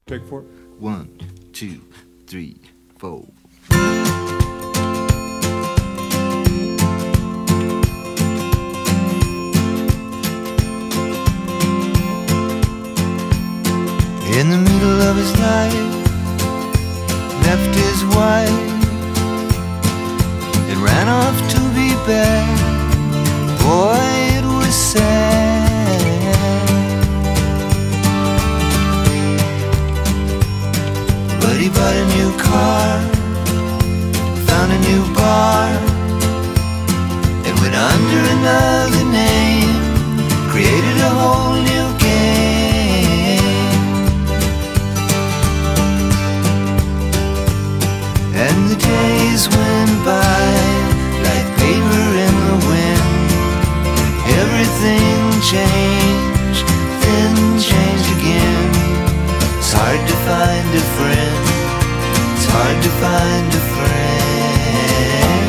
Take four. 1, 2, 3, 4. In the middle of his life, left his wife and ran off to be back. Boy, it was sad. But he bought a new car, found a new bar, and went under another name, created a whole new game. And the days went by like paper in the wind. Everything changed, then changed again. It's hard to find a friend. It's hard to find a friend.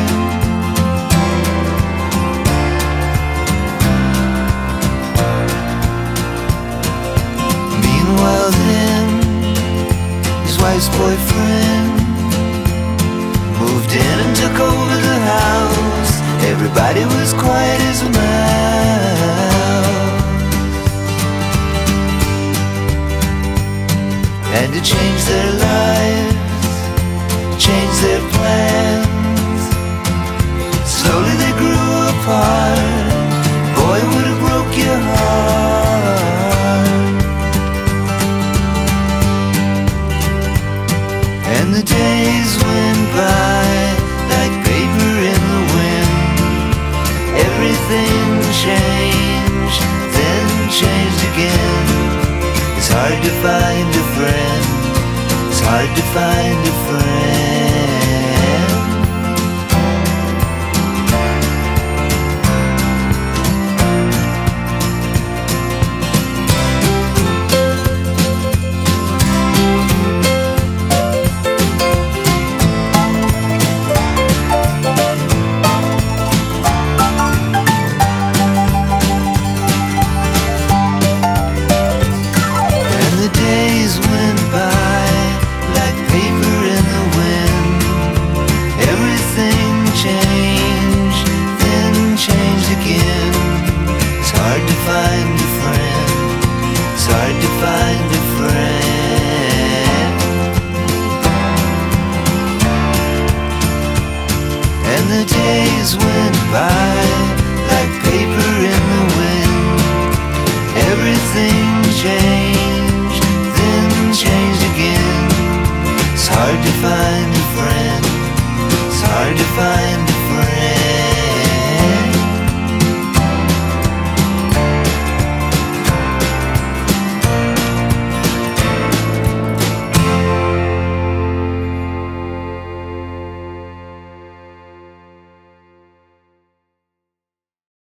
Meanwhile then, his wife's boyfriend moved in and took over the house. Everybody was quiet as a mouse. And to change their lives, change their plans. Slowly they grew apart. Boy, would it broke your heart. And the days went by like paper in the wind. Everything changed, then changed again. It's hard to find a friend. It's hard to find a friend. Hard to find a friend. And the days went by like paper in the wind. Everything changed, then changed again. It's hard to find a friend. It's hard to find a